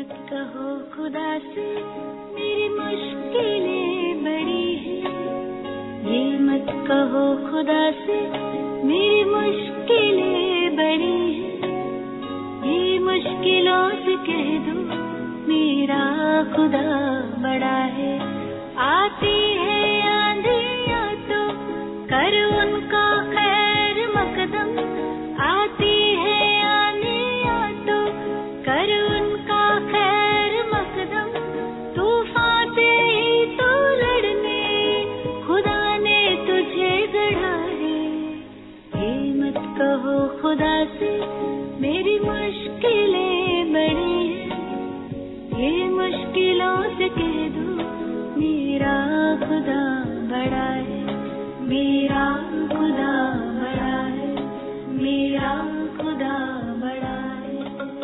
मत कहो खुदा से मेरी मुश्किलें बड़ी हैं, ये मत कहो खुदा से मेरी मुश्किलें बड़ी हैं, ये मुश्किलों से कह दो मेरा खुदा बड़ा है। आती है आंधियाँ तो कर उनका खैर मकदम, आती है आंधियाँ तो कर उनका खैर मकदम, तूफान से ही तो लड़ने खुदा ने तुझे गढ़ा है। ये मत कहो खुदा से मेरी मुश्किलें बड़ी हैं, ये मुश्किलों से कह दो मेरा खुदा बड़ा है, मेरा खुदा बड़ा है, मेरा खुदा बड़ा है।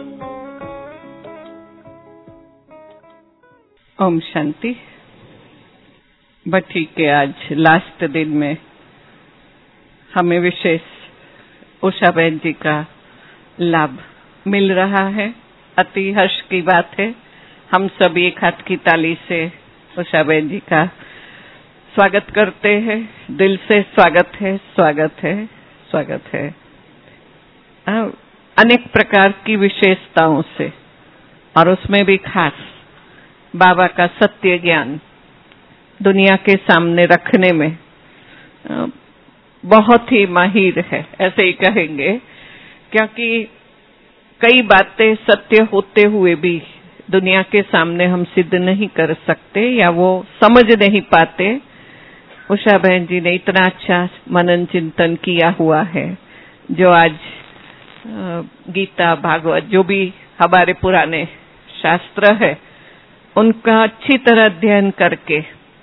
ओम शांति। भट्टी के आज लास्ट दिन में हमें विशेष उषा बहन जी का लाभ मिल रहा है। अति हर्ष की बात है। हम सभी एक हाथ की ताली से उषा बहन जी का स्वागत करते हैं। दिल से स्वागत है, स्वागत है, स्वागत है। अनेक प्रकार की विशेषताओं से और उसमें भी खास बाबा का सत्य ज्ञान दुनिया के सामने रखने में बहुत ही माहिर है, ऐसे ही कहेंगे, क्योंकि कई बातें सत्य होते हुए भी दुनिया के सामने हम सिद्ध नहीं कर सकते या वो समझ नहीं पाते। उषा बहन जी ने इतना अच्छा मनन चिंतन किया हुआ है, जो आज गीता भागवत जो भी हमारे पुराने शास्त्र है उनका अच्छी तरह अध्ययन करके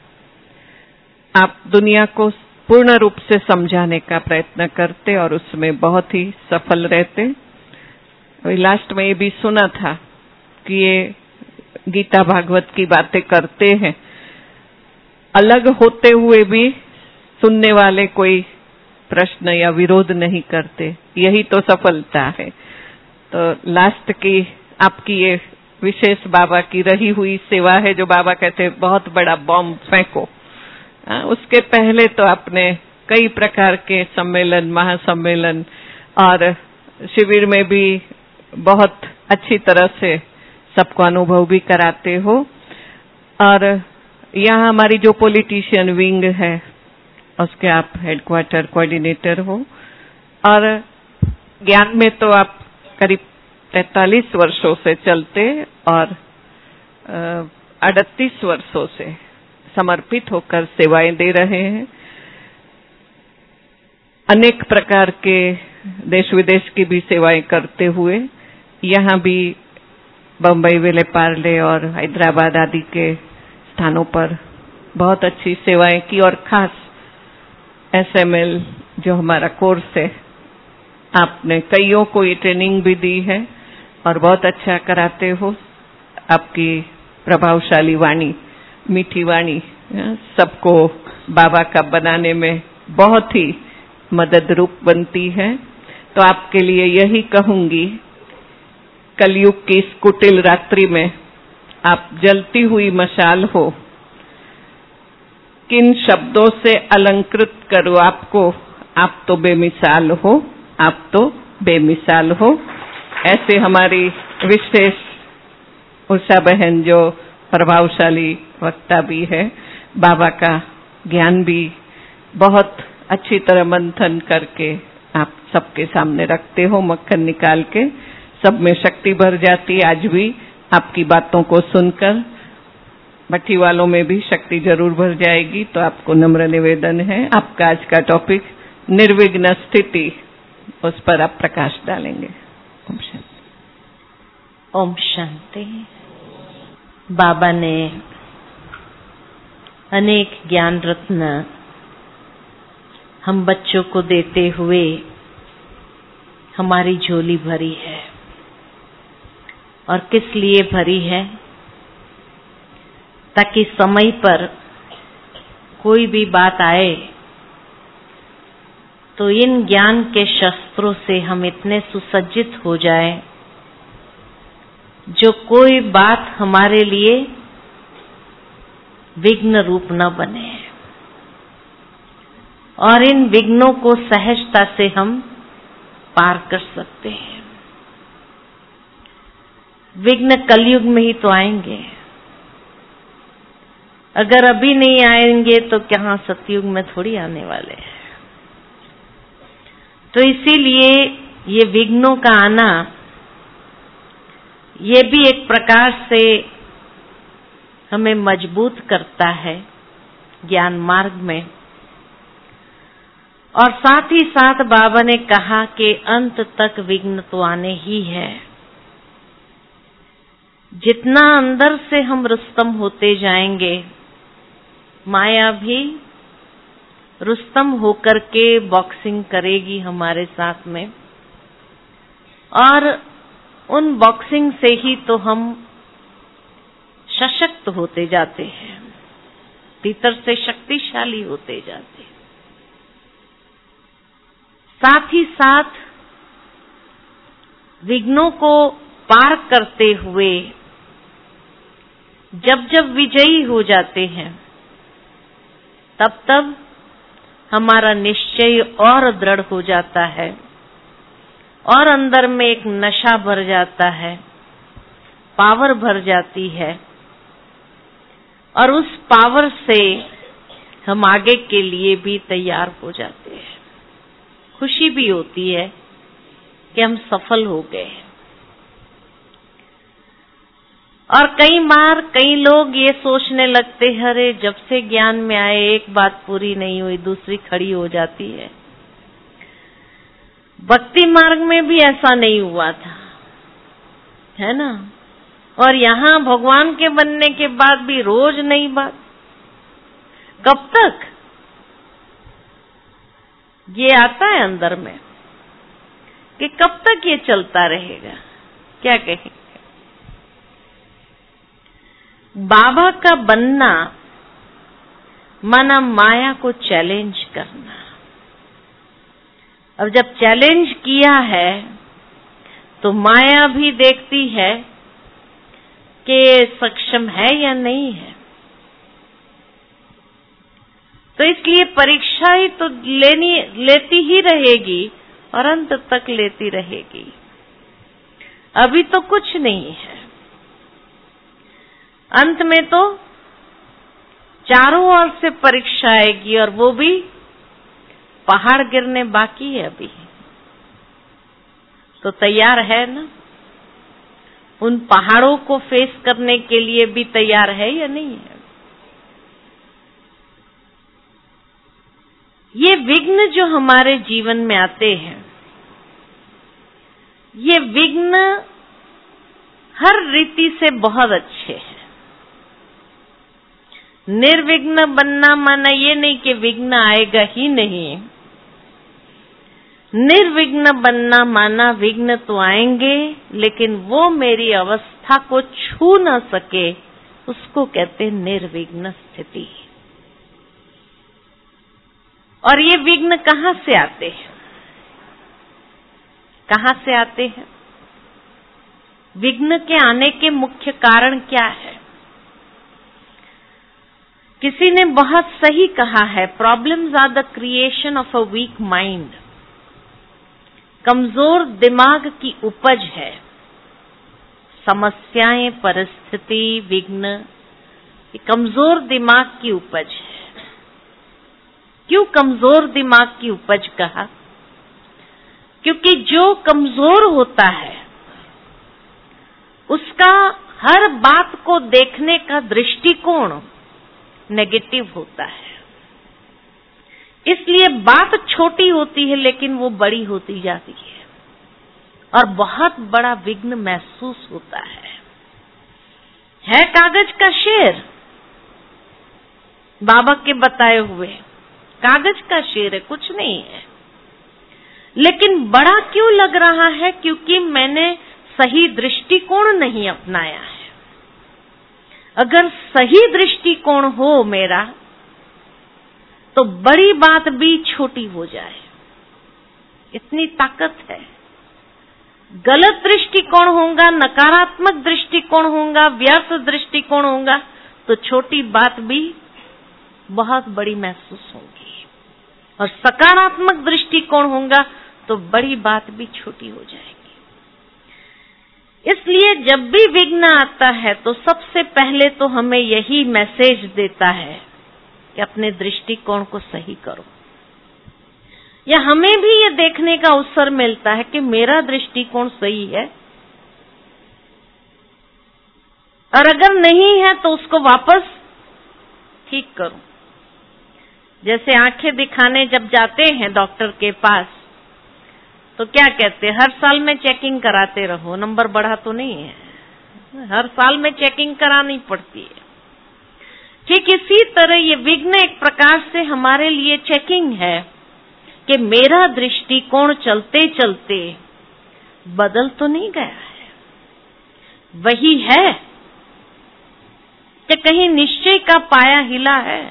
आप दुनिया को पूर्ण रूप से समझाने का प्रयत्न करते और उसमें बहुत ही सफल रहते। लास्ट में ये भी सुना था कि ये गीता भागवत की बातें करते हैं, अलग होते हुए भी सुनने वाले कोई प्रश्न या विरोध नहीं करते, यही तो सफलता है। तो लास्ट की आपकी ये विशेष बाबा की रही हुई सेवा है, जो बाबा कहते हैं बहुत बड़ा बॉम्ब फेंको। उसके पहले तो आपने कई प्रकार के सम्मेलन, महासम्मेलन और शिविर में भी बहुत अच्छी तरह से सबको अनुभव भी कराते हो। और यहाँ हमारी जो पॉलिटिशियन विंग है उसके आप हेडक्वार्टर कोऑर्डिनेटर हो, और ज्ञान में तो आप करीब 43 वर्षों से चलते और 38 वर्षों से समर्पित होकर सेवाएं दे रहे हैं। अनेक प्रकार के देश विदेश की भी सेवाएं करते हुए यहाँ भी बम्बई, विले पार्ले और हैदराबाद आदि के स्थानों पर बहुत अच्छी सेवाएं की, और खास एसएमएल जो हमारा कोर्स है आपने कईयों को ये ट्रेनिंग भी दी है और बहुत अच्छा कराते हो। आपकी प्रभावशाली वाणी, मीठी वाणी सबको बाबा का बनाने में बहुत ही मदद रूप बनती है। तो आपके लिए यही कहूंगी, कलयुग की इस कुटिल रात्रि में आप जलती हुई मशाल हो। किन शब्दों से अलंकृत करो आपको, आप तो बेमिसाल हो, आप तो बेमिसाल हो। ऐसे हमारी विशेष उषा बहन जो प्रभावशाली वक्ता भी है, बाबा का ज्ञान भी बहुत अच्छी तरह मंथन करके आप सबके सामने रखते हो, मक्खन निकाल के सब में शक्ति भर जाती। आज भी आपकी बातों को सुनकर भट्टी वालों में भी शक्ति जरूर भर जाएगी। तो आपको नम्र निवेदन है, आपका आज का टॉपिक निर्विघ्न स्थिति, उस पर आप प्रकाश डालेंगे। ओम शांति। ओम शांति। बाबा ने अनेक ज्ञान रत्न हम बच्चों को देते हुए हमारी झोली भरी है, और किस लिए भरी है? ताकि समय पर कोई भी बात आए तो इन ज्ञान के शस्त्रों से हम इतने सुसज्जित हो जाएं जो कोई बात हमारे लिए विघ्न रूप न बने, और इन विघ्नों को सहजता से हम पार कर सकते हैं। विघ्न कलयुग में ही तो आएंगे, अगर अभी नहीं आएंगे तो क्या सतयुग में थोड़ी आने वाले हैं। तो इसीलिए ये विघ्नों का आना, ये भी एक प्रकार से हमें मजबूत करता है ज्ञान मार्ग में। और साथ ही साथ बाबा ने कहा कि अंत तक विघ्न तो आने ही है। जितना अंदर से हम रुस्तम होते जाएंगे, माया भी रुस्तम होकर के बॉक्सिंग करेगी हमारे साथ में, और उन बॉक्सिंग से ही तो हम सशक्त होते जाते हैं, भीतर से शक्तिशाली होते जाते हैं। साथ ही साथ विघ्नों को पार करते हुए जब जब विजयी हो जाते हैं, तब तब हमारा निश्चय और दृढ़ हो जाता है, और अंदर में एक नशा भर जाता है, पावर भर जाती है, और उस पावर से हम आगे के लिए भी तैयार हो जाते हैं। खुशी भी होती है कि हम सफल हो गए। और कई बार कई लोग ये सोचने लगते हैं, अरे जब से ज्ञान में आए एक बात पूरी नहीं हुई, दूसरी खड़ी हो जाती है। भक्ति मार्ग में भी ऐसा नहीं हुआ था, है ना? और यहाँ भगवान के बनने के बाद भी रोज नई बात। कब तक ये आता है अंदर में कि कब तक ये चलता रहेगा? क्या कहें? बाबा का बनना माना माया को चैलेंज करना। अब जब चैलेंज किया है तो माया भी देखती है कि सक्षम है या नहीं है। तो इसलिए परीक्षा ही तो लेती ही रहेगी और अंत तक लेती रहेगी। अभी तो कुछ नहीं है, अंत में तो चारों ओर से परीक्षा आएगी, और वो भी पहाड़ गिरने बाकी है अभी। तो तैयार है ना? उन पहाड़ों को फेस करने के लिए भी तैयार है या नहीं है? ये विघ्न जो हमारे जीवन में आते हैं, ये विघ्न हर रीति से बहुत अच्छे हैं। निर्विघ्न बनना माना ये नहीं कि विघ्न आएगा ही नहीं। निर्विघ्न बनना माना विघ्न तो आएंगे, लेकिन वो मेरी अवस्था को छू न सके, उसको कहते हैं निर्विघ्न स्थिति। और ये विघ्न कहाँ से आते हैं? कहाँ से आते हैं? विघ्न के आने के मुख्य कारण क्या है? किसी ने बहुत सही कहा है, problems are the creation of a weak mind. कमजोर दिमाग की उपज है समस्याएं, परिस्थिति, विघ्न, ये कमजोर दिमाग की उपज है। क्यों कमजोर दिमाग की उपज कहा? क्योंकि जो कमजोर होता है उसका हर बात को देखने का दृष्टिकोण नेगेटिव होता है। इसलिए बात छोटी होती है लेकिन वो बड़ी होती जाती है और बहुत बड़ा विघ्न महसूस होता है कागज का शेर, बाबा के बताए हुए कागज का शेर है, कुछ नहीं है, लेकिन बड़ा क्यों लग रहा है? क्योंकि मैंने सही दृष्टिकोण नहीं अपनाया है। अगर सही दृष्टिकोण हो मेरा तो बड़ी बात भी छोटी हो जाए, इतनी ताकत है। गलत दृष्टिकोण होगा, नकारात्मक दृष्टिकोण होगा, व्यर्थ दृष्टिकोण होगा, तो छोटी बात भी बहुत बड़ी महसूस होगी, और सकारात्मक दृष्टिकोण होगा तो बड़ी बात भी छोटी हो जाएगी। इसलिए जब भी विघ्न आता है तो सबसे पहले तो हमें यही मैसेज देता है कि अपने दृष्टिकोण को सही करो, या हमें भी ये देखने का अवसर मिलता है कि मेरा दृष्टिकोण सही है, और अगर नहीं है तो उसको वापस ठीक करो। जैसे आंखें दिखाने जब जाते हैं डॉक्टर के पास, तो क्या कहते हैं, हर साल में चेकिंग कराते रहो, नंबर बढ़ा तो नहीं है, हर साल में चेकिंग करानी पड़ती है। ठीक इसी तरह ये विघ्न एक प्रकार से हमारे लिए चेकिंग है कि मेरा दृष्टिकोण चलते चलते बदल तो नहीं गया है, वही है कि कहीं निश्चय का पाया हिला है।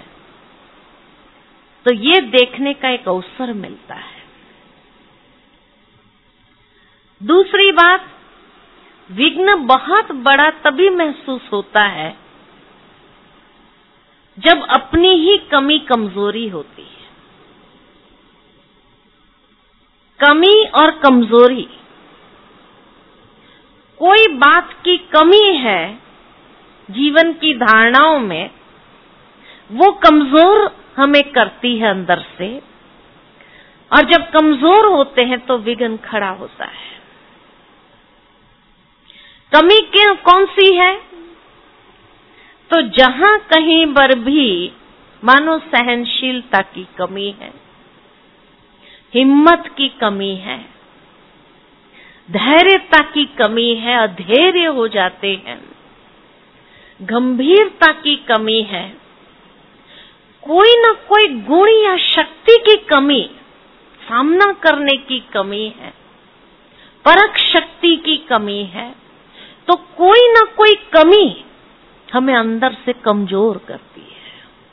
तो ये देखने का एक अवसर मिलता है। दूसरी बात, विघ्न बहुत बड़ा तभी महसूस होता है जब अपनी ही कमी कमजोरी होती है। कमी और कमजोरी, कोई बात की कमी है जीवन की धारणाओं में, वो कमजोर हमें करती है अंदर से, और जब कमजोर होते हैं तो विघ्न खड़ा होता है। कमी कौन सी है? तो जहां कहीं पर भी मानो सहनशीलता की कमी है, हिम्मत की कमी है, धैर्यता की कमी है, अधैर्य हो जाते हैं, गंभीरता की कमी है, कोई न कोई गुण या शक्ति की कमी, सामना करने की कमी है, परख शक्ति की कमी है, तो कोई न कोई कमी हमें अंदर से कमजोर करती है।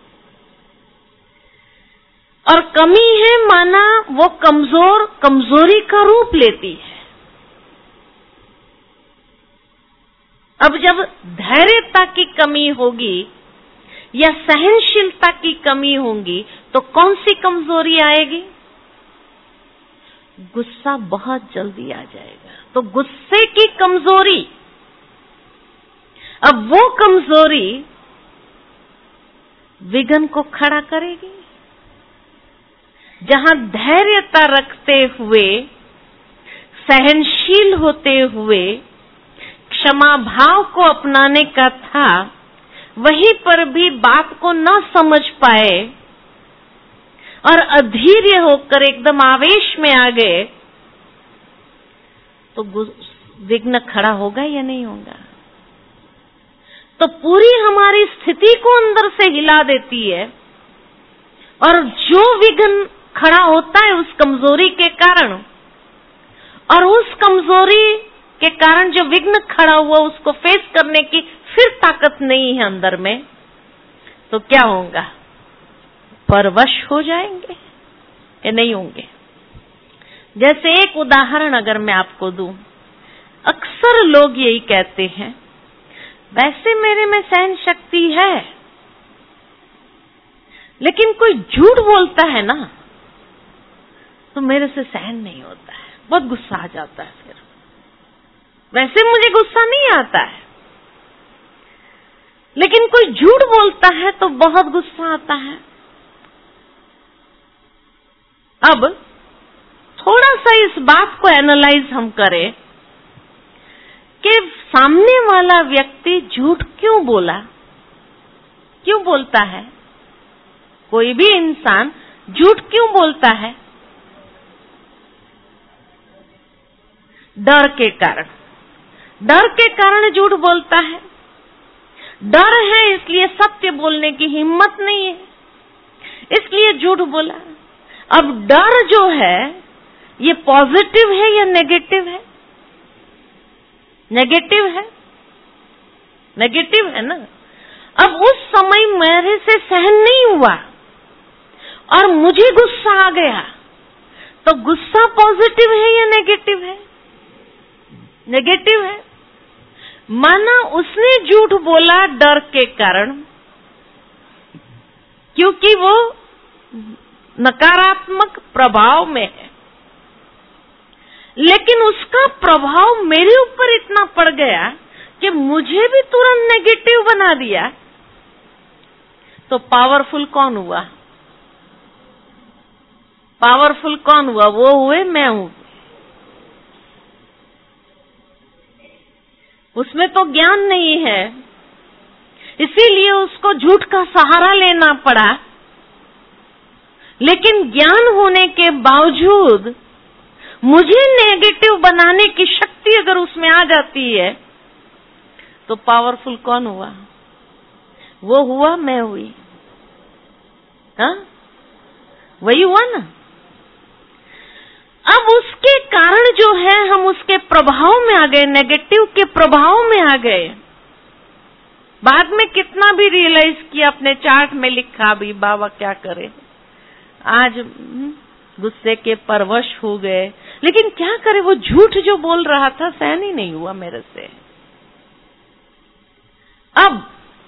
और कमी है माना वो कमजोरी का रूप लेती है। अब जब धैर्यता की कमी होगी या सहनशीलता की कमी होगी तो कौन सी कमजोरी आएगी? गुस्सा बहुत जल्दी आ जाएगा। तो गुस्से की कमजोरी, अब वो कमजोरी विघ्न को खड़ा करेगी। जहां धैर्यता रखते हुए, सहनशील होते हुए, क्षमा भाव को अपनाने का था, वहीं पर भी बात को न समझ पाए और अधीर होकर एकदम आवेश में आ गए, तो विघ्न खड़ा होगा या नहीं होगा? तो पूरी हमारी स्थिति को अंदर से हिला देती है, और जो विघ्न खड़ा होता है उस कमजोरी के कारण, और उस कमजोरी के कारण जो विघ्न खड़ा हुआ उसको फेस करने की फिर ताकत नहीं है अंदर में, तो क्या होगा? परवश हो जाएंगे या नहीं होंगे? जैसे एक उदाहरण अगर मैं आपको दूं, अक्सर लोग यही कहते हैं, वैसे मेरे में सहन शक्ति है, लेकिन कोई झूठ बोलता है ना तो मेरे से सहन नहीं होता है, बहुत गुस्सा आ जाता है। फिर वैसे मुझे गुस्सा नहीं आता है, लेकिन कोई झूठ बोलता है तो बहुत गुस्सा आता है। अब थोड़ा सा इस बात को एनालाइज हम करें कि सामने वाला व्यक्ति झूठ क्यों बोला, क्यों बोलता है? कोई भी इंसान झूठ क्यों बोलता है? डर के कारण। डर के कारण झूठ बोलता है। डर है इसलिए सत्य बोलने की हिम्मत नहीं है, इसलिए झूठ बोला। अब डर जो है ये पॉजिटिव है या नेगेटिव है? नेगेटिव है, नेगेटिव है ना। अब उस समय मेरे से सहन नहीं हुआ और मुझे गुस्सा आ गया, तो गुस्सा पॉजिटिव है या नेगेटिव है? नेगेटिव है। माना उसने झूठ बोला डर के कारण, क्योंकि वो नकारात्मक प्रभाव में है, लेकिन उसका प्रभाव मेरे ऊपर इतना पड़ गया कि मुझे भी तुरंत नेगेटिव बना दिया। तो पावरफुल कौन हुआ? पावरफुल कौन हुआ? वो हुए, मैं हूं। उसमें तो ज्ञान नहीं है, इसीलिए उसको झूठ का सहारा लेना पड़ा। लेकिन ज्ञान होने के बावजूद मुझे नेगेटिव बनाने की शक्ति अगर उसमें आ जाती है, तो पावरफुल कौन हुआ? वो हुआ, मैं हुई। हाँ, वही हुआ ना। अब उसके कारण जो है हम उसके प्रभाव में आ गए, नेगेटिव के प्रभाव में आ गए। बाद में कितना भी रियलाइज किया, अपने चार्ट में लिखा भी, बाबा क्या करे, आज गुस्से के परवश हो गए। लेकिन क्या करे, वो झूठ जो बोल रहा था सहन ही नहीं हुआ मेरे से। अब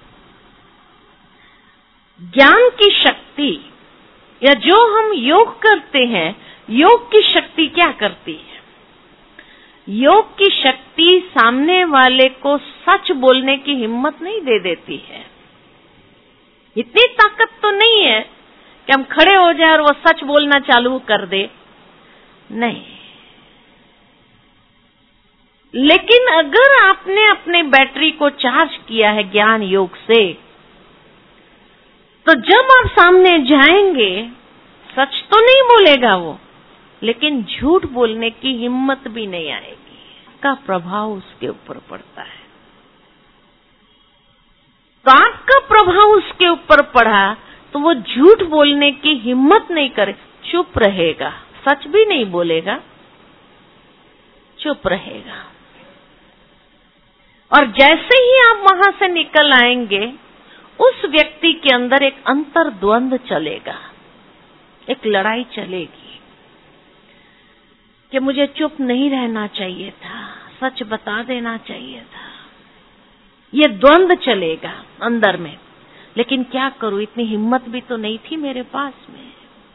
ज्ञान की शक्ति या जो हम योग करते हैं, योग की शक्ति क्या करती है? योग की शक्ति सामने वाले को सच बोलने की हिम्मत नहीं दे देती है। इतनी ताकत तो नहीं है कि हम खड़े हो जाए और वो सच बोलना चालू कर दे, नहीं। लेकिन अगर आपने अपने बैटरी को चार्ज किया है ज्ञान योग से, तो जब आप सामने जाएंगे, सच तो नहीं बोलेगा वो, लेकिन झूठ बोलने की हिम्मत भी नहीं आएगी। का प्रभाव उसके ऊपर पड़ता है। तो आपका प्रभाव उसके ऊपर पड़ा तो वो झूठ बोलने की हिम्मत नहीं करे, चुप रहेगा, सच भी नहीं बोलेगा, चुप रहेगा। और जैसे ही आप वहां से निकल आएंगे, उस व्यक्ति के अंदर एक अंतर्द्वंद चलेगा, एक लड़ाई चलेगी कि मुझे चुप नहीं रहना चाहिए था, सच बता देना चाहिए था। ये द्वंद चलेगा अंदर में। लेकिन क्या करूं, इतनी हिम्मत भी तो नहीं थी मेरे पास में।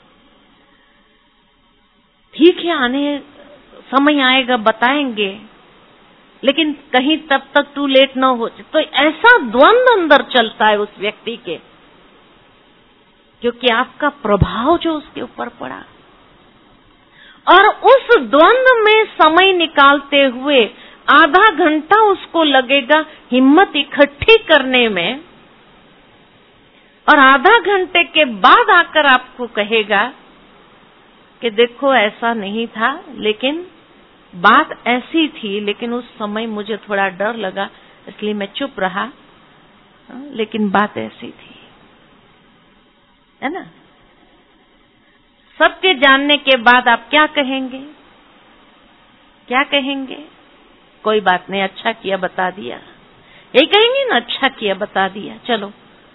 ठीक है, आने समय आएगा, बताएंगे, लेकिन कहीं तब तक टू लेट ना हो। तो ऐसा द्वंद अंदर चलता है उस व्यक्ति के, क्योंकि आपका प्रभाव जो उसके ऊपर पड़ा। और उस द्वंद में समय निकालते हुए आधा घंटा उसको लगेगा हिम्मत इकट्ठी करने में, और आधा घंटे के बाद आकर आपको कहेगा कि देखो ऐसा नहीं था, लेकिन बात ऐसी थी, लेकिन उस समय मुझे थोड़ा डर लगा इसलिए मैं चुप रहा, लेकिन बात ऐसी थी, है ना। सबके जानने के बाद आप क्या कहेंगे? क्या कहेंगे? कोई बात नहीं, अच्छा किया बता दिया, यही कहेंगे ना, अच्छा किया बता दिया, चलो।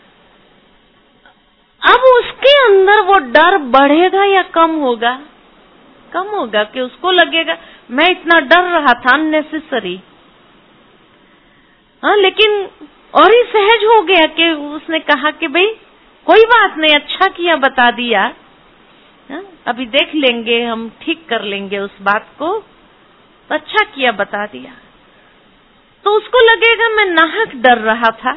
अब उसके अंदर वो डर बढ़ेगा या कम होगा? कम होगा, कि उसको लगेगा मैं इतना डर रहा था अननेसेसरी। हाँ, लेकिन और ही सहज हो गया कि उसने कहा कि भाई कोई बात नहीं, अच्छा किया बता दिया, हाँ, अभी देख लेंगे, हम ठीक कर लेंगे उस बात को, तो अच्छा किया बता दिया। तो उसको लगेगा मैं नाहक डर रहा था,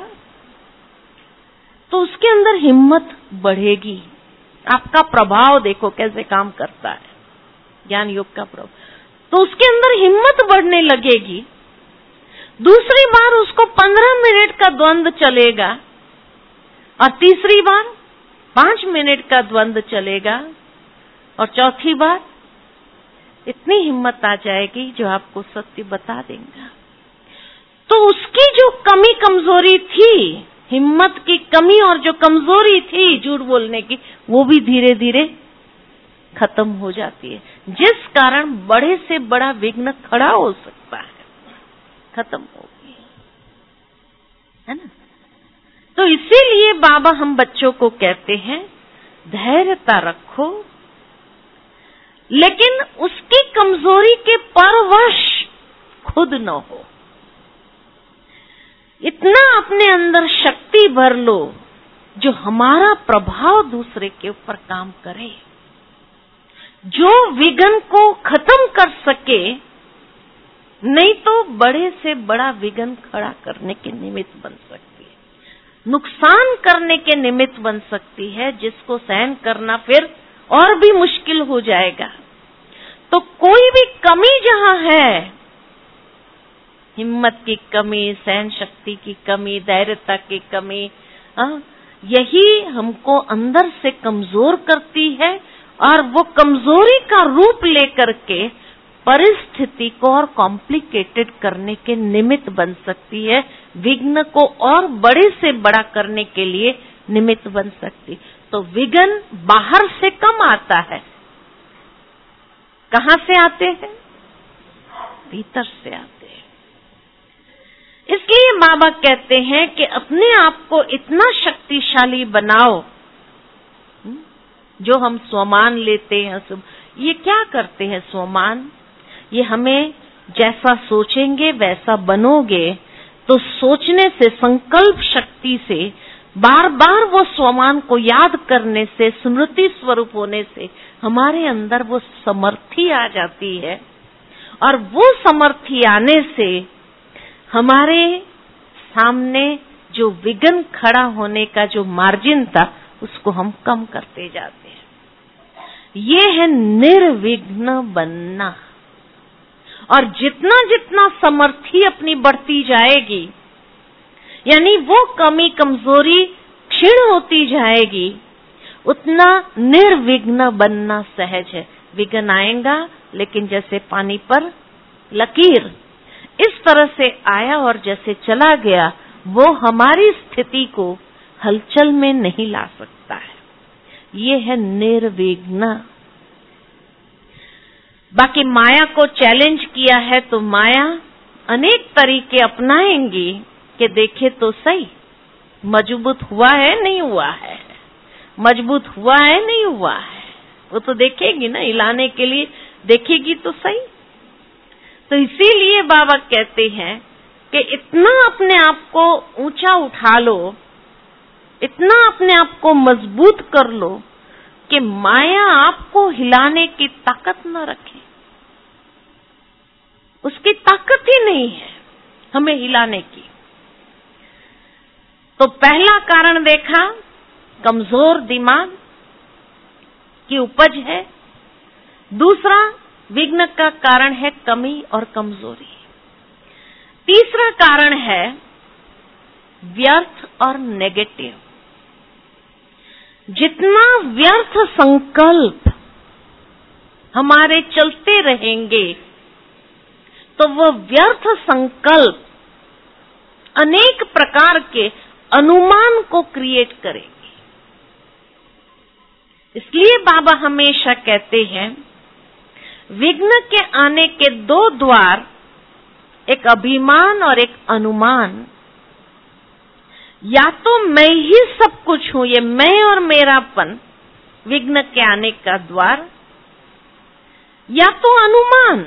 तो उसके अंदर हिम्मत बढ़ेगी। आपका प्रभाव देखो कैसे काम करता है, ज्ञान योग का प्रभाव। तो उसके अंदर हिम्मत बढ़ने लगेगी। दूसरी बार उसको 15 मिनट का द्वंद चलेगा, और तीसरी बार 5 मिनट का द्वंद चलेगा, और चौथी बार इतनी हिम्मत आ जाएगी जो आपको सत्य बता देगा। तो उसकी जो कमी कमजोरी थी, हिम्मत की कमी और जो कमजोरी थी झूठ बोलने की, वो भी धीरे धीरे खत्म हो जाती है, जिस कारण बड़े से बड़ा विघ्न खड़ा हो सकता है, खत्म होगी, है ना। तो इसीलिए बाबा हम बच्चों को कहते हैं धैर्यता रखो, लेकिन उसकी कमजोरी के परवश खुद न हो। इतना अपने अंदर शक्ति भर लो जो हमारा प्रभाव दूसरे के ऊपर काम करे, जो विघ्न को खत्म कर सके, नहीं तो बड़े से बड़ा विघ्न खड़ा करने के निमित्त बन सकती है, नुकसान करने के निमित्त बन सकती है, जिसको सहन करना फिर और भी मुश्किल हो जाएगा। तो कोई भी कमी जहां है, हिम्मत की कमी, सहन शक्ति की कमी, धैर्यता की कमी, यही हमको अंदर से कमजोर करती है और वो कमजोरी का रूप लेकर के परिस्थिति को और कॉम्प्लिकेटेड करने के निमित्त बन सकती है, विघ्न को और बड़े से बड़ा करने के लिए निमित्त बन सकती। तो विघ्न बाहर से कम आता है, कहां से आते हैं? भीतर से आते हैं। इसलिए बाबा कहते हैं कि अपने आप को इतना शक्तिशाली बनाओ। जो हम स्वमान लेते हैं, ये क्या करते हैं स्वमान? ये हमें जैसा सोचेंगे वैसा बनोगे, तो सोचने से, संकल्प शक्ति से, बार बार वो स्वमान को याद करने से, स्मृति स्वरूप होने से हमारे अंदर वो समर्थी आ जाती है। और वो समर्थी आने से हमारे सामने जो विघ्न खड़ा होने का जो मार्जिन था, उसको हम कम करते जाते हैं। ये है निर्विघ्न बनना। और जितना जितना समर्थी अपनी बढ़ती जाएगी, यानी वो कमी कमजोरी क्षीण होती जाएगी, उतना निर्विघ्न बनना सहज है। विघ्न आएगा, लेकिन जैसे पानी पर लकीर, इस तरह से आया और जैसे चला गया, वो हमारी स्थिति को हलचल में नहीं ला सकता है। ये है निर्विघ्न। बाकी माया को चैलेंज किया है तो माया अनेक तरीके अपनाएंगी कि देखे तो सही, मजबूत हुआ है नहीं हुआ है, मजबूत हुआ है नहीं हुआ है, वो तो देखेगी ना, हिलाने के लिए देखेगी तो सही। तो इसीलिए बाबा कहते हैं कि इतना अपने आप को ऊंचा उठा लो, इतना अपने आप को मजबूत कर लो कि माया आपको हिलाने की ताकत न रखे। उसकी ताकत ही नहीं है हमें हिलाने की। तो पहला कारण देखा, कमजोर दिमाग की उपज है। दूसरा, विघ्न का कारण है कमी और कमजोरी। तीसरा कारण है व्यर्थ और नेगेटिव। जितना व्यर्थ संकल्प हमारे चलते रहेंगे, तो वो व्यर्थ संकल्प अनेक प्रकार के अनुमान को क्रिएट करेंगे। इसलिए बाबा हमेशा कहते हैं, विघ्न के आने के दो द्वार, एक अभिमान और एक अनुमान। या तो मैं ही सब कुछ हूं, ये मैं और मेरापन विघ्न के आने का द्वार, या तो अनुमान।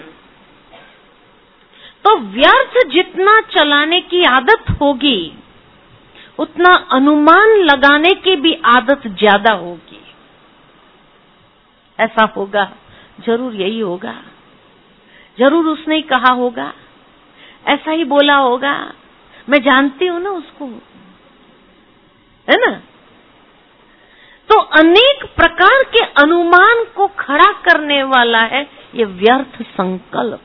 तो व्यर्थ जितना चलाने की आदत होगी, उतना अनुमान लगाने की भी आदत ज्यादा होगी। ऐसा होगा, जरूर यही होगा, जरूर उसने ही कहा होगा, ऐसा ही बोला होगा, मैं जानती हूं ना उसको, है ना। तो अनेक प्रकार के अनुमान को खड़ा करने वाला है ये व्यर्थ संकल्प।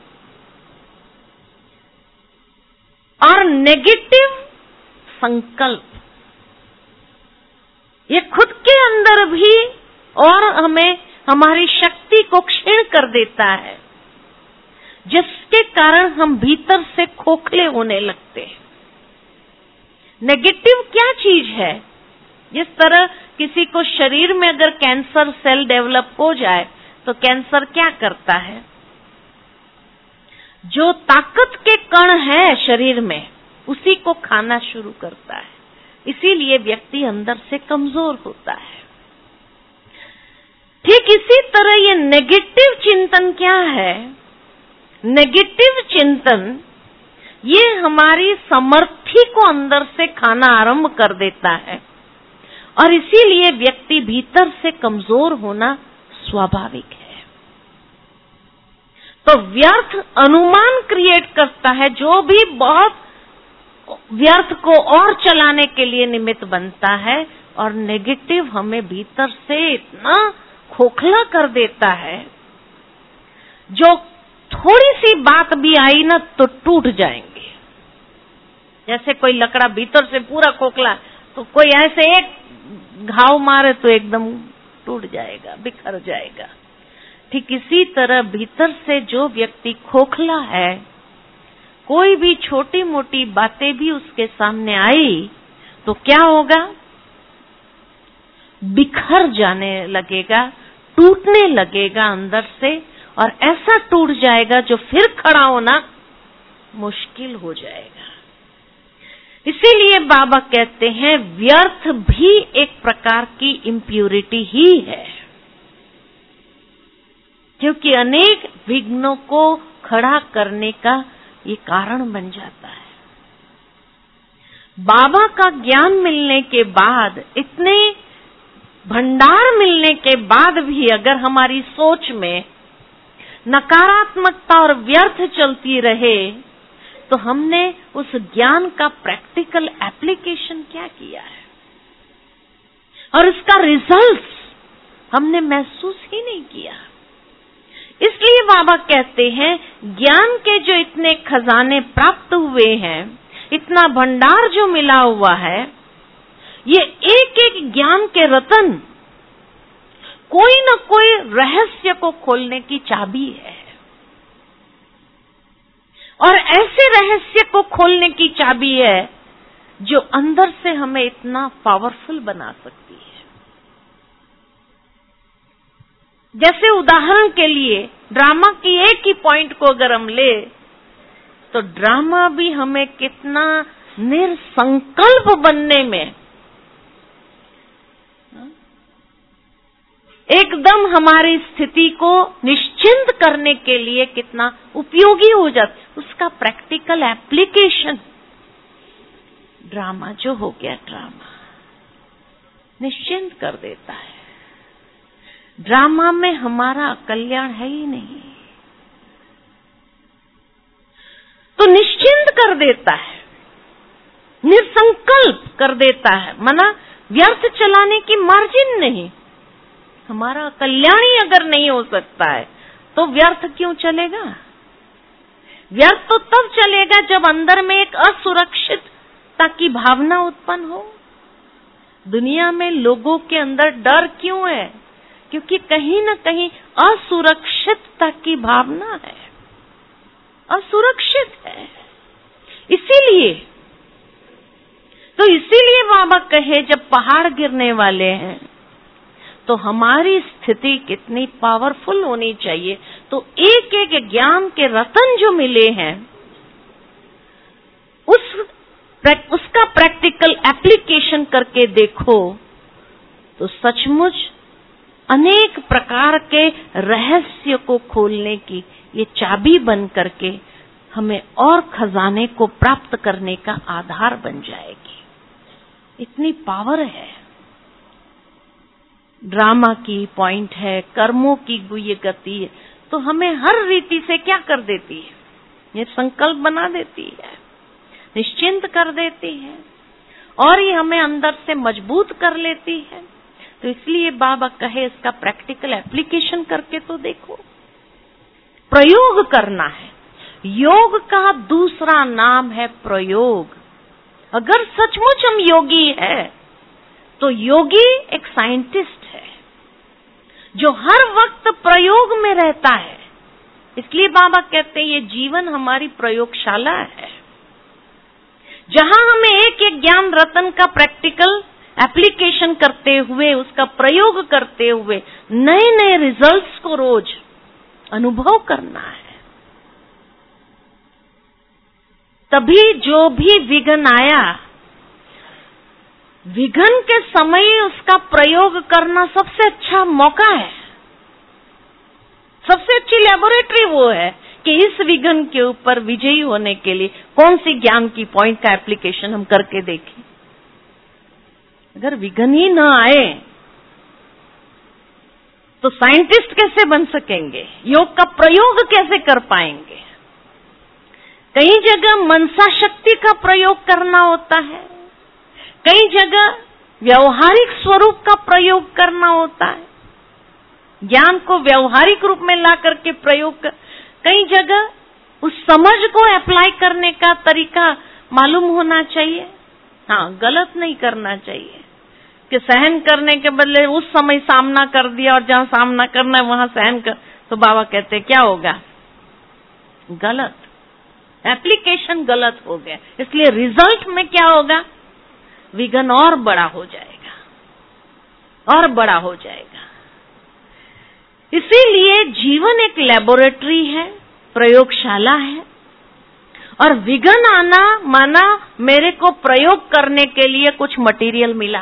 और नेगेटिव संकल्प, ये खुद के अंदर भी और हमें हमारी शक्ति को क्षीण कर देता है, जिसके कारण हम भीतर से खोखले होने लगते हैं। नेगेटिव क्या चीज है? जिस तरह किसी को शरीर में अगर कैंसर सेल डेवलप हो जाए तो कैंसर क्या करता है? जो ताकत के कण है शरीर में, उसी को खाना शुरू करता है। इसीलिए व्यक्ति अंदर से कमजोर होता है। ठीक इसी तरह ये नेगेटिव चिंतन क्या है? नेगेटिव चिंतन ये हमारी समर्थी को अंदर से खाना आरंभ कर देता है और इसीलिए व्यक्ति भीतर से कमजोर होना स्वाभाविक है। तो व्यर्थ अनुमान क्रिएट करता है, जो भी बहुत व्यर्थ को और चलाने के लिए निमित्त बनता है, और नेगेटिव हमें भीतर से इतना खोखला कर देता है, जो थोड़ी सी बात भी आई ना तो टूट जाएंगे। जैसे कोई लकड़ा भीतर से पूरा खोखला, तो कोई ऐसे एक घाव मारे तो एकदम टूट जाएगा, बिखर जाएगा। ठीक इसी तरह भीतर से जो व्यक्ति खोखला है, कोई भी छोटी मोटी बातें भी उसके सामने आई तो क्या होगा? बिखर जाने लगेगा, टूटने लगेगा अंदर से, और ऐसा टूट जाएगा जो फिर खड़ा होना मुश्किल हो जाएगा। इसीलिए बाबा कहते हैं व्यर्थ भी एक प्रकार की इम्प्योरिटी ही है, क्योंकि अनेक विघ्नों को खड़ा करने का ये कारण बन जाता है। बाबा का ज्ञान मिलने के बाद, इतने भंडार मिलने के बाद भी अगर हमारी सोच में नकारात्मकता और व्यर्थ चलती रहे, तो हमने उस ज्ञान का प्रैक्टिकल एप्लीकेशन क्या किया है, और इसका रिजल्ट्स हमने महसूस ही नहीं किया। इसलिए बाबा कहते हैं ज्ञान के जो इतने खजाने प्राप्त हुए हैं, इतना भंडार जो मिला हुआ है, ये एक एक ज्ञान के रतन कोई न कोई रहस्य को खोलने की चाबी है, और ऐसे रहस्य को खोलने की चाबी है जो अंदर से हमें इतना पावरफुल बना सकती है। जैसे उदाहरण के लिए ड्रामा की एक ही पॉइंट को अगर हम ले, तो ड्रामा भी हमें कितना निरसंकल्प बनने में, एकदम हमारी स्थिति को निश्चिंत करने के लिए कितना उपयोगी हो जाता, उसका प्रैक्टिकल एप्लीकेशन ड्रामा जो हो गया, ड्रामा निश्चिंत कर देता है। ड्रामा में हमारा कल्याण है ही नहीं, तो निश्चिंत कर देता है, निसंकल्प कर देता है, मना व्यर्थ चलाने की मार्जिन नहीं। हमारा कल्याण ही अगर नहीं हो सकता है तो व्यर्थ क्यों चलेगा? व्यर्थ तो तब चलेगा जब अंदर में एक असुरक्षितता की भावना उत्पन्न हो। दुनिया में लोगों के अंदर डर क्यों है? क्योंकि कहीं न कहीं असुरक्षितता की भावना है, असुरक्षित है। इसीलिए बाबा कहे जब पहाड़ गिरने वाले हैं तो हमारी स्थिति कितनी पावरफुल होनी चाहिए। तो एक एक ज्ञान के रतन जो मिले हैं, उसका प्रैक्टिकल एप्लीकेशन करके देखो तो सचमुच अनेक प्रकार के रहस्य को खोलने की ये चाबी बन करके हमें और खजाने को प्राप्त करने का आधार बन जाएगी। इतनी पावर है। ड्रामा की पॉइंट है, कर्मों की गुह्य गति है, तो हमें हर रीति से क्या कर देती है? ये संकल्प बना देती है, निश्चिंत कर देती है, और ये हमें अंदर से मजबूत कर लेती है। तो इसलिए बाबा कहे इसका प्रैक्टिकल एप्लीकेशन करके तो देखो। प्रयोग करना है। योग का दूसरा नाम है प्रयोग। अगर सचमुच हम योगी है तो योगी एक साइंटिस्ट है जो हर वक्त प्रयोग में रहता है। इसलिए बाबा कहते हैं ये जीवन हमारी प्रयोगशाला है, जहां हमें एक एक ज्ञान रतन का प्रैक्टिकल एप्लीकेशन करते हुए, उसका प्रयोग करते हुए नए नए रिजल्ट्स को रोज अनुभव करना है। तभी जो भी विघ्न आया, विघ्न के समय उसका प्रयोग करना सबसे अच्छा मौका है, सबसे अच्छी लेबोरेटरी वो है कि इस विघ्न के ऊपर विजयी होने के लिए कौन सी ज्ञान की पॉइंट का एप्लीकेशन हम करके देखें। अगर विघ्न ही न आए तो साइंटिस्ट कैसे बन सकेंगे, योग का प्रयोग कैसे कर पाएंगे। कई जगह मनसा शक्ति का प्रयोग करना होता है, कई जगह व्यवहारिक स्वरूप का प्रयोग करना होता है, ज्ञान को व्यवहारिक रूप में ला करके प्रयोग कई जगह उस समझ को अप्लाई करने का तरीका मालूम होना चाहिए। हाँ, गलत नहीं करना चाहिए कि सहन करने के बदले उस समय सामना कर दिया और जहां सामना करना है वहां सहन कर, तो बाबा कहते क्या होगा, गलत, एप्लीकेशन गलत हो गया। इसलिए रिजल्ट में क्या होगा, विघ्न और बड़ा हो जाएगा और बड़ा हो जाएगा। इसीलिए जीवन एक लैबोरेटरी है, प्रयोगशाला है, और विघ्न आना माना मेरे को प्रयोग करने के लिए कुछ मटेरियल मिला,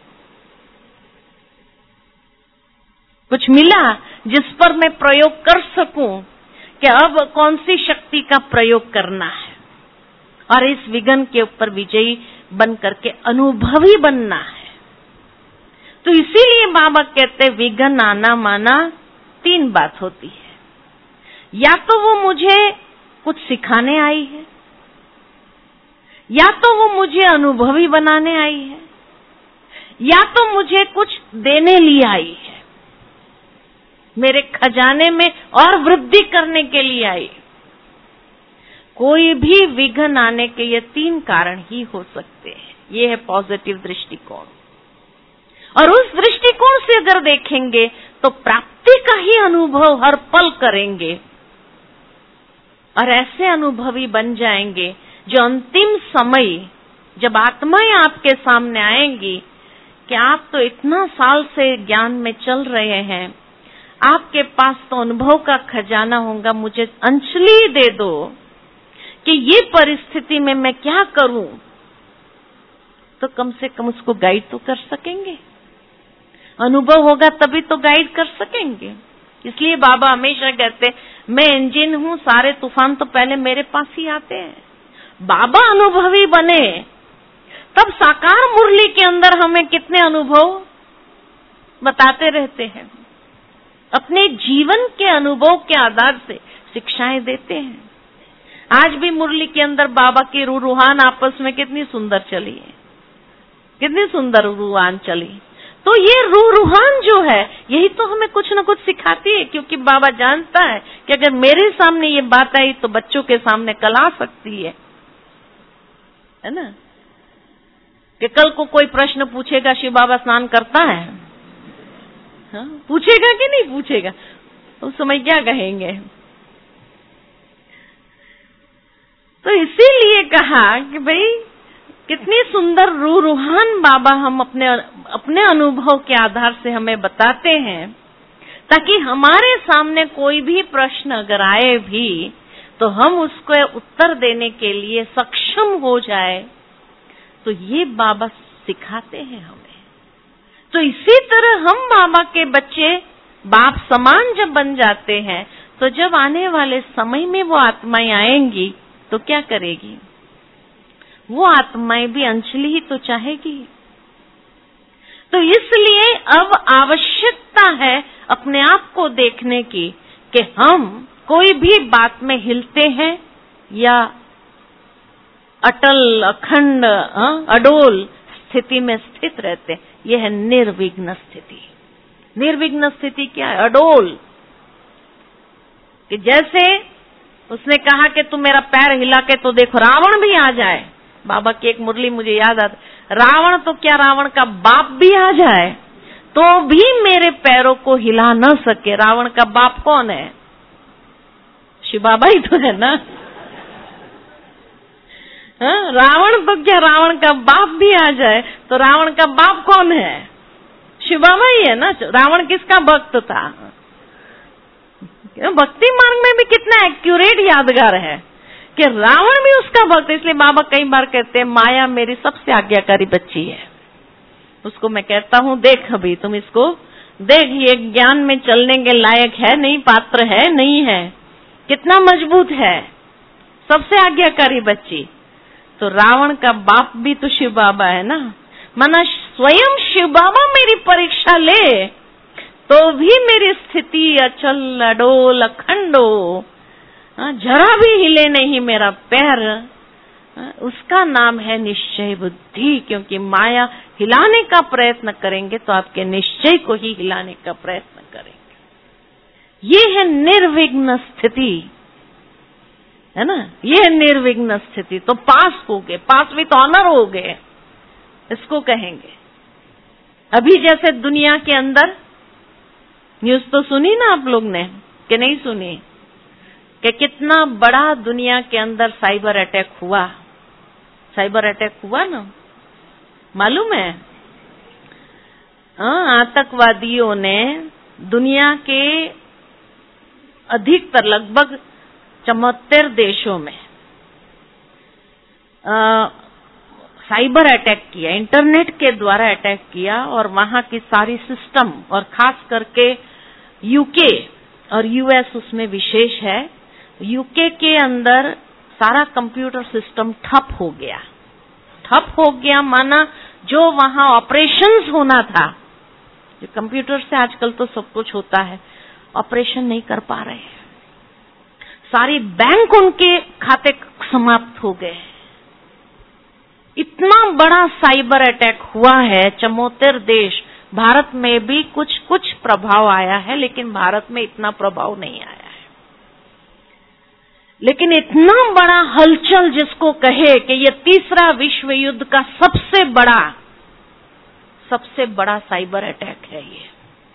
कुछ मिला जिस पर मैं प्रयोग कर सकूं कि अब कौन सी शक्ति का प्रयोग करना है और इस विघ्न के ऊपर विजयी बन करके अनुभवी बनना है। तो इसीलिए बाबा कहते विघ्न आना माना 3 बात होती है, या तो वो मुझे कुछ सिखाने आई है, या तो वो मुझे अनुभवी बनाने आई है, या तो मुझे कुछ देने लिए आई है, मेरे खजाने में और वृद्धि करने के लिए आई। कोई भी विघ्न आने के ये 3 कारण ही हो सकते हैं। ये है पॉजिटिव दृष्टिकोण, और उस दृष्टिकोण से अगर देखेंगे तो प्राप्ति का ही अनुभव हर पल करेंगे और ऐसे अनुभवी बन जाएंगे जो अंतिम समय जब आत्माएं आपके सामने आएंगी कि आप तो इतना साल से ज्ञान में चल रहे हैं, आपके पास तो अनुभव का खजाना होगा, मुझे अंजलि दे दो कि ये परिस्थिति में मैं क्या करूं, तो कम से कम उसको गाइड तो कर सकेंगे। अनुभव होगा तभी तो गाइड कर सकेंगे। इसलिए बाबा हमेशा कहते मैं इंजन हूं, सारे तूफान तो पहले मेरे पास ही आते हैं। बाबा अनुभवी बने तब साकार मुरली के अंदर हमें कितने अनुभव बताते रहते हैं, अपने जीवन के अनुभव के आधार से शिक्षाएं देते हैं। आज भी मुरली के अंदर बाबा की रूहान आपस में कितनी सुंदर चली है, कितनी सुंदर रूहान चली। तो ये रूहान जो है यही तो हमें कुछ न कुछ सिखाती है, क्योंकि बाबा जानता है कि अगर मेरे सामने ये बात आई तो बच्चों के सामने कल आ सकती है ना। कि कल को कोई प्रश्न पूछेगा शिव बाबा स्नान करता है, हाँ? पूछेगा कि नहीं पूछेगा, उस समय क्या कहेंगे। तो इसीलिए कहा कि भाई कितनी सुंदर रूहान बाबा हम अपने अनुभव के आधार से हमें बताते हैं, ताकि हमारे सामने कोई भी प्रश्न अगर आए भी तो हम उसको उत्तर देने के लिए सक्षम हो जाए। तो ये बाबा सिखाते हैं हमें। तो इसी तरह हम बाबा के बच्चे बाप समान जब बन जाते हैं, तो जब आने वाले समय में वो आत्माएं आएंगी तो क्या करेगी, वो आत्माएं भी अंजलि ही तो चाहेगी। तो इसलिए अब आवश्यकता है अपने आप को देखने की कि हम कोई भी बात में हिलते हैं या अटल अखंड अडोल स्थिति में स्थित रहते हैं। यह है निर्विघ्न स्थिति। निर्विघ्न स्थिति क्या है, अडोल। कि जैसे उसने कहा कि तू मेरा पैर हिला के तो देखो रावण भी आ जाए। बाबा की एक मुरली मुझे याद आता, रावण तो क्या रावण का बाप भी आ जाए तो भी मेरे पैरों को हिला न सके। रावण का बाप कौन है, शिव बाबा ही तो है ना। हाँ? रावण तो क्या रावण का बाप भी आ जाए तो रावण का बाप कौन है, शिव बाबा ही है ना। रावण किसका भक्त था, भक्ति मार्ग में भी कितना एक्यूरेट यादगार है कि रावण भी उसका भक्त। इसलिए बाबा कई बार कहते हैं माया मेरी सबसे आज्ञाकारी बच्ची है। उसको मैं कहता हूँ देख अभी तुम इसको देख, ये ज्ञान में चलने के लायक है नहीं, पात्र है नहीं है, कितना मजबूत है, सबसे आज्ञाकारी बच्ची। तो रावण का बाप भी तो शिव बाबा है ना, माना स्वयं शिव बाबा मेरी परीक्षा ले तो भी मेरी स्थिति अचल अडोल अखंड हो, जरा भी हिले नहीं मेरा पैर। उसका नाम है निश्चय बुद्धि, क्योंकि माया हिलाने का प्रयत्न करेंगे तो आपके निश्चय को ही हिलाने का प्रयत्न करेंगे। ये है निर्विघ्न स्थिति, है ना, ये है निर्विघ्न स्थिति। तो पास हो गए, पास विथ ऑनर हो गए, इसको कहेंगे। अभी जैसे दुनिया के अंदर न्यूज तो सुनी ना आप लोग ने कि नहीं सुनी, कि कितना बड़ा दुनिया के अंदर साइबर अटैक हुआ। साइबर अटैक हुआ ना, मालूम है? आतंकवादियों ने दुनिया के अधिकतर लगभग 74 देशों में साइबर अटैक किया, इंटरनेट के द्वारा अटैक किया, और वहां की सारी सिस्टम, और खास करके यूके और यूएस उसमें विशेष है। यूके के अंदर सारा कंप्यूटर सिस्टम ठप हो गया। ठप हो गया माना जो वहां ऑपरेशंस होना था, जो कंप्यूटर से आजकल तो सब कुछ होता है, ऑपरेशन नहीं कर पा रहे हैं। सारी बैंक उनके खाते समाप्त हो गए। इतना बड़ा साइबर अटैक हुआ है, 74 देश, भारत में भी कुछ कुछ प्रभाव आया है, लेकिन भारत में इतना प्रभाव नहीं आया है। लेकिन इतना बड़ा हलचल जिसको कहे कि ये तीसरा विश्व युद्ध का सबसे बड़ा साइबर अटैक है ये।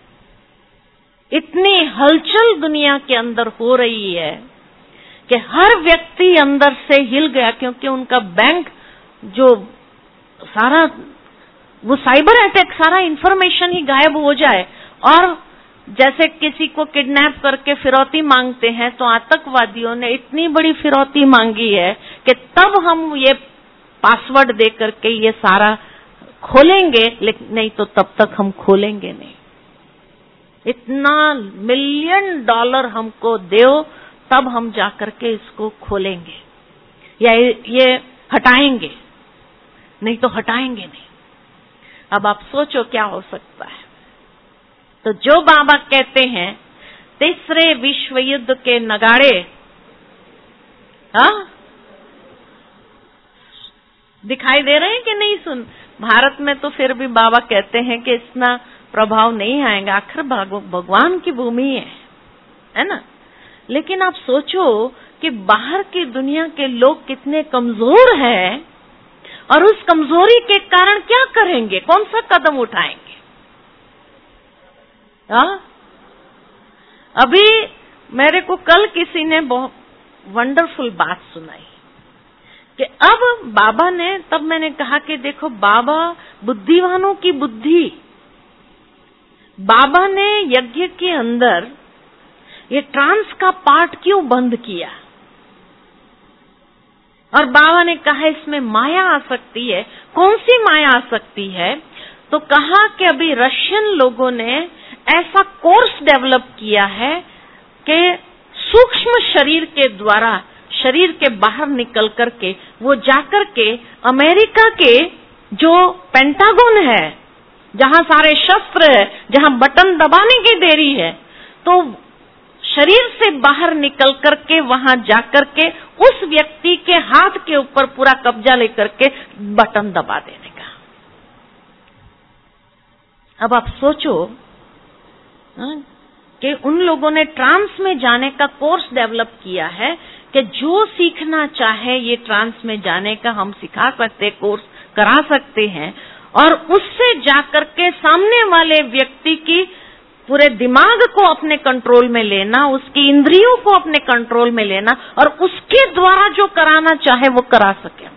इतनी हलचल दुनिया के अंदर हो रही है कि हर व्यक्ति अंदर से हिल गया, क्योंकि उनका बैंक जो सारा वो साइबर अटैक, सारा इंफॉर्मेशन ही गायब हो जाए। और जैसे किसी को किडनैप करके फिरौती मांगते हैं, तो आतंकवादियों ने इतनी बड़ी फिरौती मांगी है कि तब हम ये पासवर्ड दे करके ये सारा खोलेंगे, लेकिन नहीं तो तब तक हम खोलेंगे नहीं। इतना $1 मिलियन हमको दो, तब हम जाकर के इसको खोलेंगे या ये हटाएंगे, नहीं तो हटाएंगे नहीं। अब आप सोचो क्या हो सकता है। तो जो बाबा कहते हैं तीसरे विश्व युद्ध के नगाड़े दिखाई दे रहे हैं कि नहीं? सुन, भारत में तो फिर भी बाबा कहते हैं कि इतना प्रभाव नहीं आएगा, आखिर भगवान की भूमि है ना। लेकिन आप सोचो कि बाहर की दुनिया के लोग कितने कमजोर हैं, और उस कमजोरी के कारण क्या करेंगे, कौन सा कदम उठाएंगे? अभी मेरे को कल किसी ने बहुत वंडरफुल बात सुनाई कि अब बाबा ने, तब मैंने कहा कि देखो बाबा बुद्धिवानों की बुद्धि, बाबा ने यज्ञ के अंदर ये ट्रांस का पार्ट क्यों बंद किया? और बाबा ने कहा इसमें माया आ सकती है। कौन सी माया आ सकती है? तो कहा कि अभी रशियन लोगों ने ऐसा कोर्स डेवलप किया है कि सूक्ष्म शरीर के द्वारा, शरीर के बाहर निकल करके वो जाकर के अमेरिका के जो पेंटागन है, जहां सारे शस्त्र है, जहां बटन दबाने की देरी है, तो शरीर से बाहर निकल करके वहां जाकर के उस व्यक्ति के हाथ के ऊपर पूरा कब्जा लेकर के बटन दबा देने का। अब आप सोचो कि उन लोगों ने ट्रांस में जाने का कोर्स डेवलप किया है कि जो सीखना चाहे ये ट्रांस में जाने का हम सिखा सकते, कोर्स करा सकते हैं, और उससे जाकर के सामने वाले व्यक्ति की पूरे दिमाग को अपने कंट्रोल में लेना, उसकी इंद्रियों को अपने कंट्रोल में लेना, और उसके द्वारा जो कराना चाहे वो करा सके।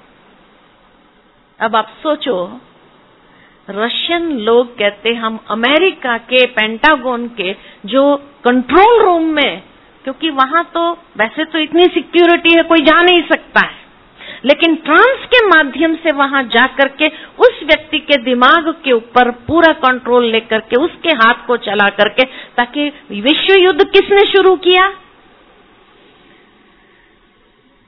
अब आप सोचो, रशियन लोग कहते हम अमेरिका के पेंटागन के जो कंट्रोल रूम में, क्योंकि वहां तो वैसे तो इतनी सिक्योरिटी है कोई जा नहीं सकता है, लेकिन ट्रांस के माध्यम से वहां जाकर के उस व्यक्ति के दिमाग के ऊपर पूरा कंट्रोल लेकर के उसके हाथ को चला करके, ताकि विश्व युद्ध किसने शुरू किया?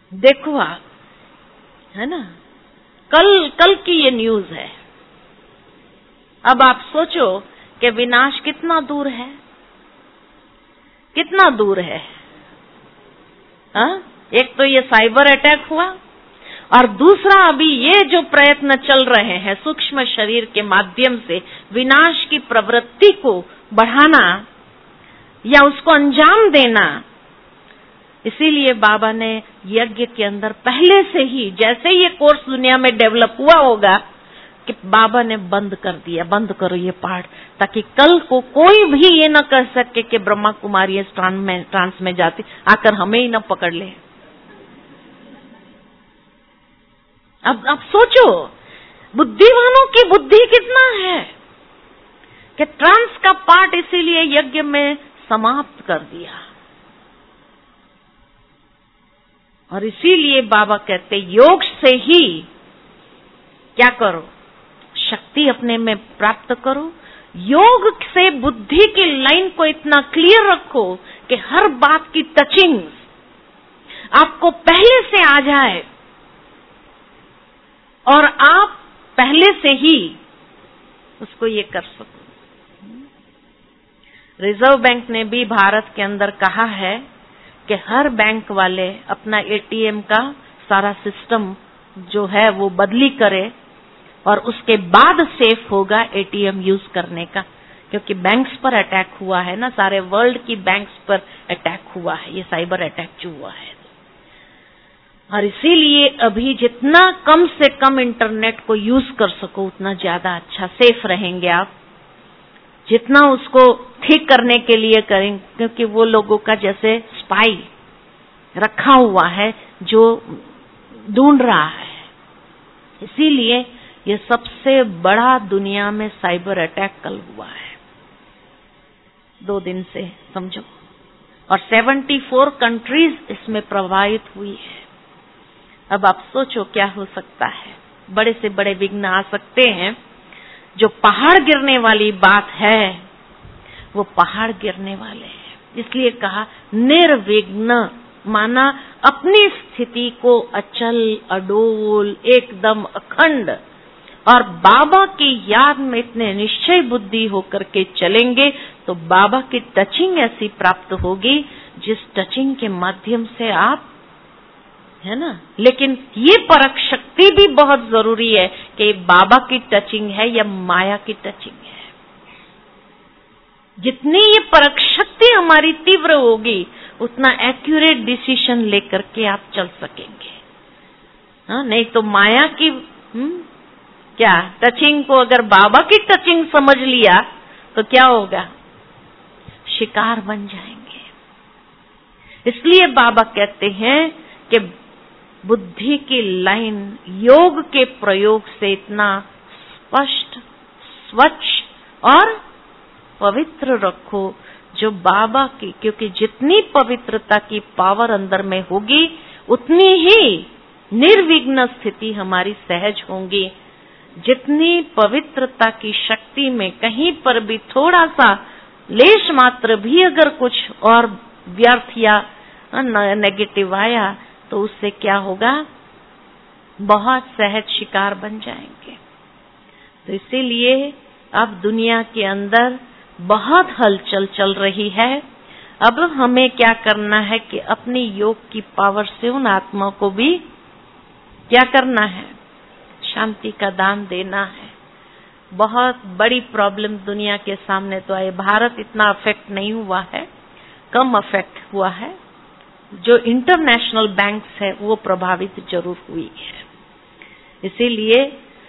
देखो आप, है ना, कल की ये न्यूज है। अब आप सोचो कि विनाश कितना दूर है, कितना दूर है। एक तो ये साइबर अटैक हुआ, और दूसरा अभी ये जो प्रयत्न चल रहे हैं सूक्ष्म शरीर के माध्यम से विनाश की प्रवृत्ति को बढ़ाना या उसको अंजाम देना। इसीलिए बाबा ने यज्ञ के अंदर पहले से ही, जैसे ये कोर्स दुनिया में डेवलप हुआ होगा, कि बाबा ने बंद कर दिया, बंद करो ये पाठ, ताकि कल को कोई भी ये न कह सके कि ब्रह्मा कुमारी ट्रांस में जाती, आकर हमें ही न पकड़ ले। अब सोचो बुद्धिमानों की बुद्धि कितना है कि ट्रांस का पार्ट इसीलिए यज्ञ में समाप्त कर दिया। और इसीलिए बाबा कहते योग से ही क्या करो, शक्ति अपने में प्राप्त करो। योग से बुद्धि की लाइन को इतना क्लियर रखो कि हर बात की टचिंग आपको पहले से आ जाए और आप पहले से ही उसको ये कर सको। रिजर्व बैंक ने भी भारत के अंदर कहा है कि हर बैंक वाले अपना एटीएम का सारा सिस्टम जो है वो बदली करे और उसके बाद सेफ होगा एटीएम यूज करने का, क्योंकि बैंक्स पर अटैक हुआ है ना, सारे वर्ल्ड की बैंक्स पर अटैक हुआ है, ये साइबर अटैक जो हुआ है। और इसीलिए अभी जितना कम से कम इंटरनेट को यूज कर सको उतना ज्यादा अच्छा, सेफ रहेंगे आप। जितना उसको ठीक करने के लिए करें, क्योंकि वो लोगों का जैसे स्पाई रखा हुआ है जो ढूंढ रहा है। इसीलिए ये सबसे बड़ा दुनिया में साइबर अटैक कल हुआ है 2 दिन से, समझो। और 74 कंट्रीज इसमें प्रभावित हुई है। अब आप सोचो क्या हो सकता है, बड़े से बड़े विघ्न आ सकते हैं। जो पहाड़ गिरने वाली बात है वो पहाड़ गिरने वाले हैं। इसलिए कहा निर्विघ्न, माना अपनी स्थिति को अचल अडोल एकदम अखंड, और बाबा की याद में इतने निश्चय बुद्धि होकर के चलेंगे तो बाबा की टचिंग ऐसी प्राप्त होगी जिस टचिंग के माध्यम से आप, है ना। लेकिन ये परख शक्ति भी बहुत जरूरी है कि बाबा की टचिंग है या माया की टचिंग है। जितनी ये परख शक्ति हमारी तीव्र होगी उतना एक्यूरेट डिसीजन लेकर के आप चल सकेंगे। हाँ, नहीं तो माया की क्या टचिंग को अगर बाबा की टचिंग समझ लिया तो क्या होगा, शिकार बन जाएंगे। इसलिए बाबा कहते हैं कि बुद्धि की लाइन योग के प्रयोग से इतना स्पष्ट, स्वच्छ और पवित्र रखो जो बाबा की, क्योंकि जितनी पवित्रता की पावर अंदर में होगी उतनी ही निर्विघ्न स्थिति हमारी सहज होंगी। जितनी पवित्रता की शक्ति में कहीं पर भी थोड़ा सा लेश मात्र भी अगर कुछ और व्यर्थ या नेगेटिव आया तो उससे क्या होगा, बहुत सहज शिकार बन जाएंगे। तो इसीलिए अब दुनिया के अंदर बहुत हलचल चल रही है। अब हमें क्या करना है कि अपनी योग की पावर से उन आत्मा को भी क्या करना है, शांति का दान देना है। बहुत बड़ी प्रॉब्लम दुनिया के सामने तो आए। भारत इतना अफेक्ट नहीं हुआ है, कम अफेक्ट हुआ है। जो इंटरनेशनल बैंक्स है वो प्रभावित जरूर हुई है। इसीलिए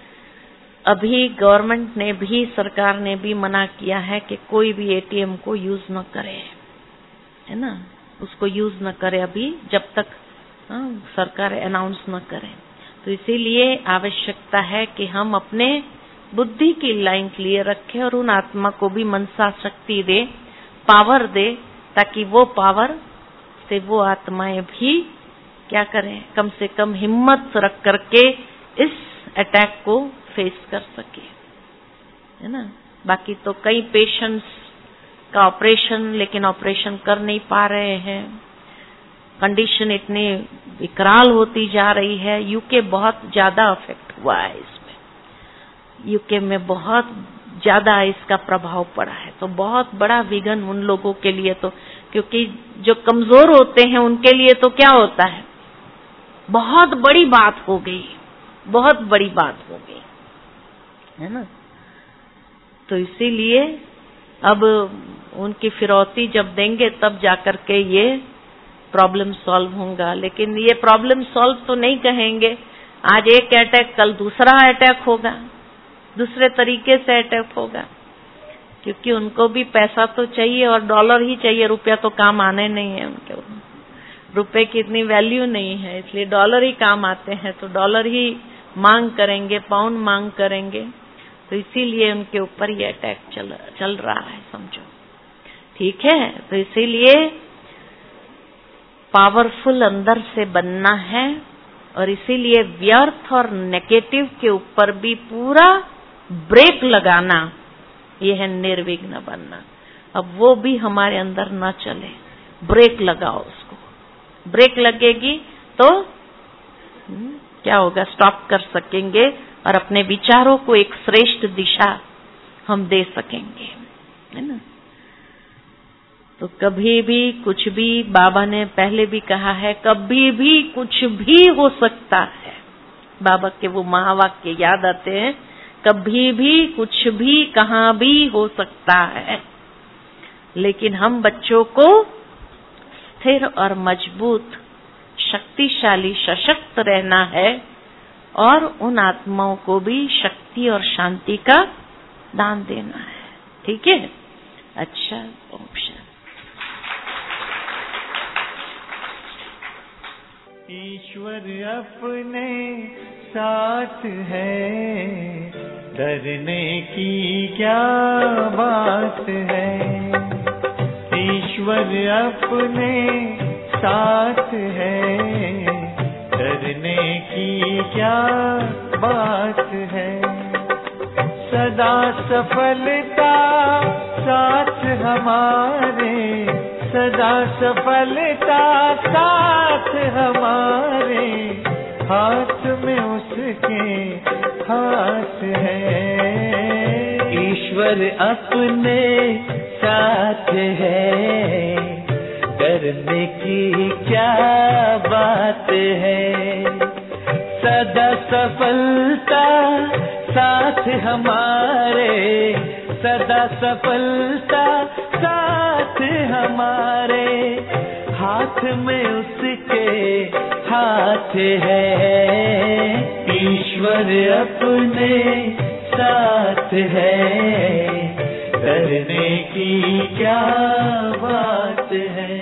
अभी गवर्नमेंट ने भी, सरकार ने भी मना किया है कि कोई भी एटीएम को यूज न करे, है ना, उसको यूज न करे अभी जब तक सरकार अनाउंस न करे। तो इसीलिए आवश्यकता है कि हम अपने बुद्धि की लाइन क्लियर रखें और उन आत्मा को भी मनसा शक्ति दे, पावर दे, ताकि वो पावर से वो आत्माएं भी क्या करें, कम से कम हिम्मत रख करके इस अटैक को फेस कर सके, है ना। बाकी तो कई पेशेंट्स का ऑपरेशन, लेकिन ऑपरेशन कर नहीं पा रहे हैं, कंडीशन इतनी विकराल होती जा रही है। यूके बहुत ज्यादा अफेक्ट हुआ है इसमें, यूके में बहुत ज्यादा इसका प्रभाव पड़ा है। तो बहुत बड़ा विघन उन लोगों के लिए, तो क्योंकि जो कमजोर होते हैं उनके लिए तो क्या होता है, बहुत बड़ी बात हो गई, बहुत बड़ी बात हो गई, है ना। तो इसीलिए अब उनकी फिरौती जब देंगे तब जाकर के ये प्रॉब्लम सॉल्व होगा। लेकिन ये प्रॉब्लम सॉल्व तो नहीं कहेंगे, आज एक अटैक कल दूसरा अटैक होगा, दूसरे तरीके से अटैक होगा, क्योंकि उनको भी पैसा तो चाहिए और डॉलर ही चाहिए, रुपया तो काम आने नहीं है उनके, रुपए की इतनी वैल्यू नहीं है, इसलिए डॉलर ही काम आते हैं। तो डॉलर ही मांग करेंगे, पाउंड मांग करेंगे, तो इसीलिए उनके ऊपर ये अटैक चल रहा है, समझो, ठीक है। तो इसीलिए पावरफुल अंदर से बनना है, और इसीलिए व्यर्थ और नेगेटिव के ऊपर भी पूरा ब्रेक लगाना, ये है निर्विघ्न बनना। अब वो भी हमारे अंदर न चले, ब्रेक लगाओ उसको, ब्रेक लगेगी तो क्या होगा, स्टॉप कर सकेंगे और अपने विचारों को एक श्रेष्ठ दिशा हम दे सकेंगे, है ना। तो कभी भी कुछ भी, बाबा ने पहले भी कहा है, कभी भी कुछ भी हो सकता है। बाबा के वो महावाक्य याद आते हैं, कभी भी कुछ भी कहाँ भी हो सकता है, लेकिन हम बच्चों को स्थिर और मजबूत, शक्तिशाली, सशक्त रहना है, और उन आत्माओं को भी शक्ति और शांति का दान देना है, ठीक है। अच्छा, ओम शांति। ईश्वर अपने साथ है, डरने की क्या बात है। ईश्वर अपने साथ है, डरने की क्या बात है। सदा सफलता साथ हमारे, सदा सफलता साथ हमारे, हाथ में उसके हाथ है। ईश्वर अपने साथ है, डरने की क्या बात है। सदा सफलता साथ हमारे, सदा सफलता साथ हमारे, हाथ में उसके हाथ है। ईश्वर अपने साथ है, डरने की क्या बात है।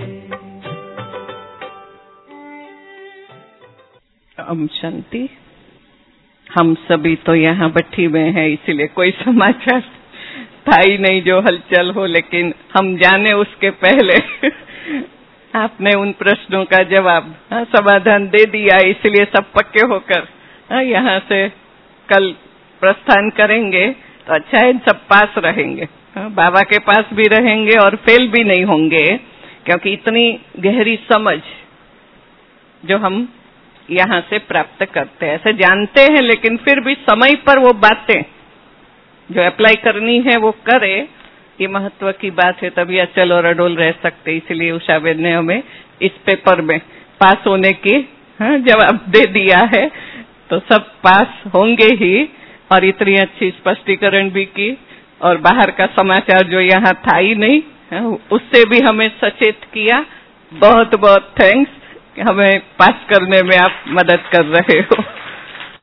ओम शांति। हम सभी तो यहाँ बैठी हुए हैं, इसीलिए कोई समाचार था ही नहीं जो हलचल हो, लेकिन हम जाने उसके पहले आपने उन प्रश्नों का जवाब, समाधान दे दिया, इसलिए सब पक्के होकर यहाँ से कल प्रस्थान करेंगे। तो अच्छा है, सब पास रहेंगे, बाबा के पास भी रहेंगे और फेल भी नहीं होंगे, क्योंकि इतनी गहरी समझ जो हम यहाँ से प्राप्त करते हैं, ऐसे जानते हैं, लेकिन फिर भी समय पर वो बातें जो अप्लाई करनी है वो करे, ये महत्व की बात है। तभी अचल और अडोल रह सकते। इसलिए उषाबेन ने हमें इस पेपर में पास होने की जवाब दे दिया है, तो सब पास होंगे ही। और इतनी अच्छी स्पष्टीकरण भी की, और बाहर का समाचार जो यहाँ था ही नहीं, उससे भी हमें सचेत किया। बहुत बहुत थैंक्स, हमें पास करने में आप मदद कर रहे हो।